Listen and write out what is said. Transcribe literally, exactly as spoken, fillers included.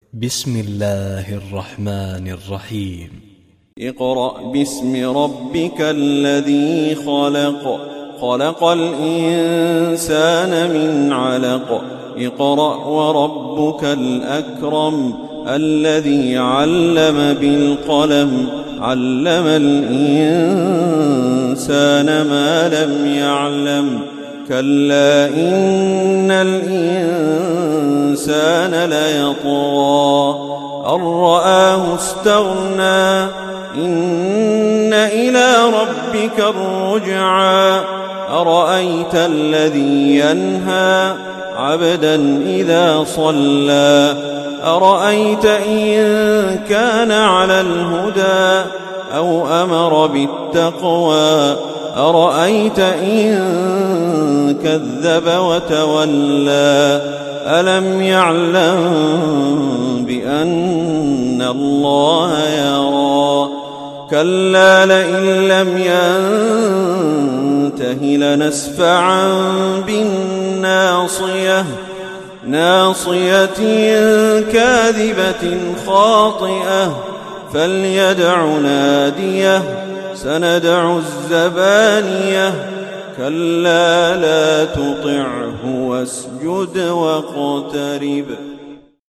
بسم الله الرحمن الرحيم. اقرأ باسم ربك الذي خلق خلق الإنسان من علق اقرأ وربك الأكرم الذي علم بالقلم علم الإنسان ما لم يعلم كلا إن الإنسان ليطغى أن رآه استغنى إن إلى ربك الرجعى أرأيت الذي ينهى عبدا إذا صلى أرأيت إن كان على الهدى أو أمر بالتقوى أرأيت إن كذب وتولى ألم يعلم بأن الله يرى كلا لئن لم ينته لنسفعا بالناصية ناصية كاذبة خاطئة فليدع ناديه سندع الزبانية كلا لا تطعه واسجد واقترب.